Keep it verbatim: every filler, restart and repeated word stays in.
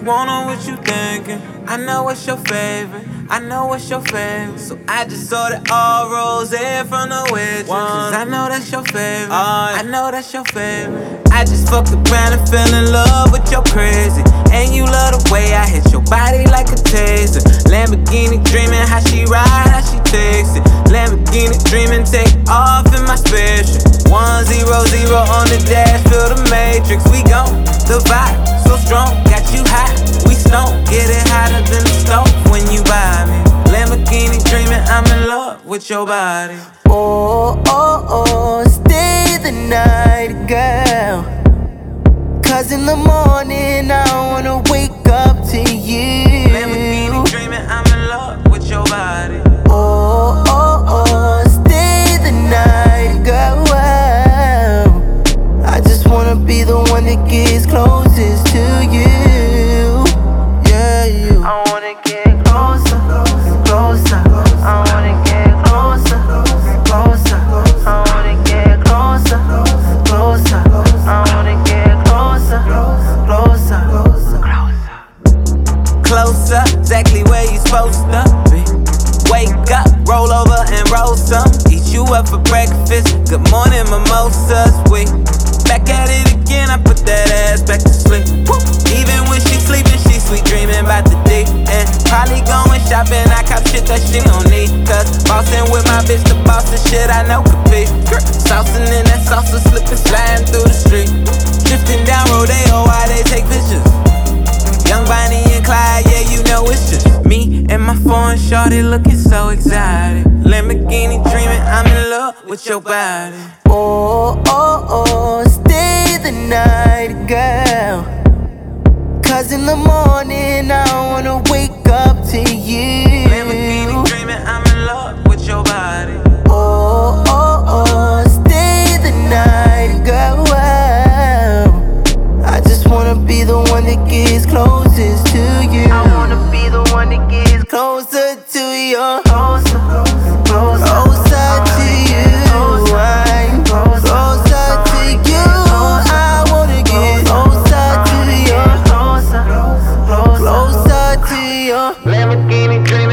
wanna, what you thinking? I know what's your favorite, I know what's your favorite. So I just ordered all rose from the waitress. Cause I know that's your favorite, I know that's your favorite. I just fucked around and fell in love with your crazy. And you love the way I hit your body like a taser. Lamborghini dreaming how she ride, how she takes it. Lamborghini dreaming, take off in my spaceship. One zero zero on the dash, feel the matrix. We gon' the vibe, so strong, got you hot. We stone, get it hotter than the stove when you buy me. Lamborghini dreaming, I'm in love with your body. Oh, oh, oh, stay the night, girl. Cause in the morning I wanna wake up to you. Lamborghini dreaming, I'm in love with your body. Oh, oh, oh, stay the night, girl. I just wanna be the one that gets closest to you. Yeah, you. I wanna get closer, closer. I wanna get closer, closer. I wanna get closer, closer. I wanna get closer, closer, closer. Closer, exactly where you supposed to be. Wake up, roll over and roll some. Eat you up for breakfast. Good morning, mimosas. We back at it again. I put that ass back to sleep. Woo. Even when she sleeping, she sweet dreaming about the D. And probably going shopping. I cop shit that she don't need. Cause bossin' with my bitch, the boss of shit I know could be. Saucin' in that salsa, slippin', sliding through the street. Drifting down Rodeo while they take pictures. Young Bonnie and Clyde, yeah, you know it's just me and my foreign shorty looking so exotic. Lamborghini dreaming, I'm in love with your body. Oh, oh, oh, stay the night, girl. Cause in the morning I wanna wake up to you. Lamborghini dreaming, I'm in love with your body. Oh, oh, oh, stay the night, girl. I just wanna be the one that gets closest to you. I wanna be the one that gets closer to you. Closer, closer, closer to you. I'm closer to you. I wanna get closer to you. Closer, closer to you. Lamborghini dream.